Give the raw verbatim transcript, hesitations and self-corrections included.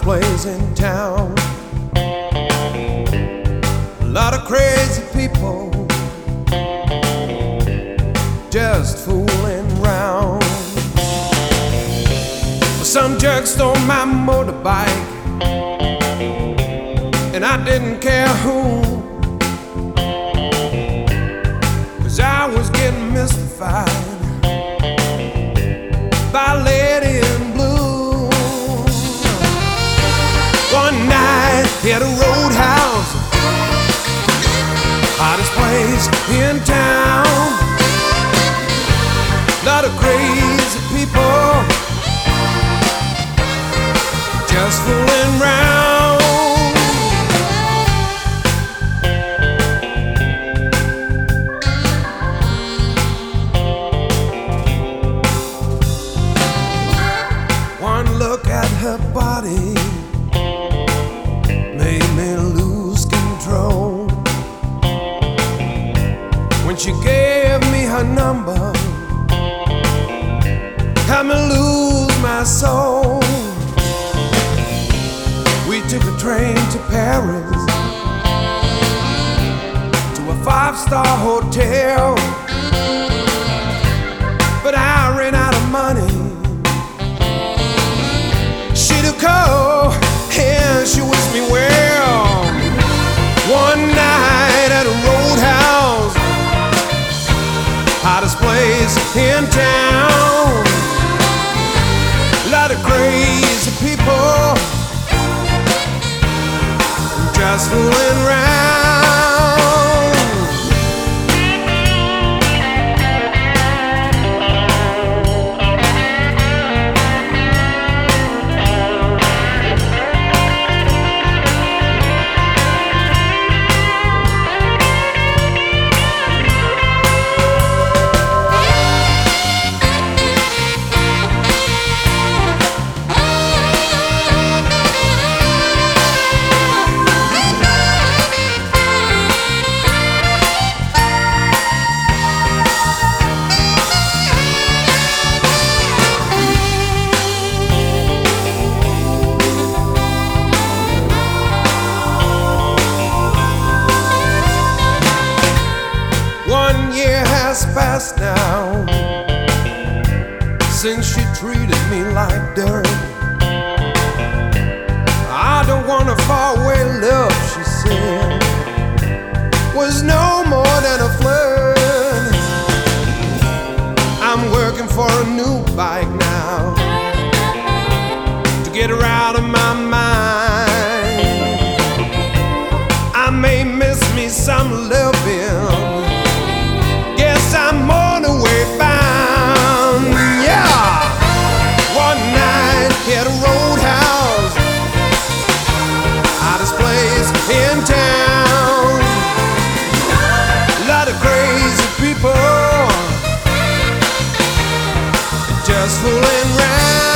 hottest place in town. A lot of crazy people just fooling round. Some jerk stole my motorbike, and I didn't care who, 'cause I was getting mystified by a lady in blue. One night at a roadhouse, hottest place in town. Lot of crazy people just fooling round. One look at her body made me lose control. When she gave me her number, had me lose my soul. We took a train to Paris, to a five-star hotel, but I ran out of money. She took her and she wished me well. One night at a roadhouse, hottest place in town. Lot of crazy people just fooling round. Fast now, since she treated me like dirt. I don't wanna fall away, love, she said, was no more than a flirt. I'm working for a new bike now, to get her out of my mind. I may miss me some loving, I'm on the way bound, yeah. One night at a roadhouse, hottest place in town. A lot of crazy people just fooling round.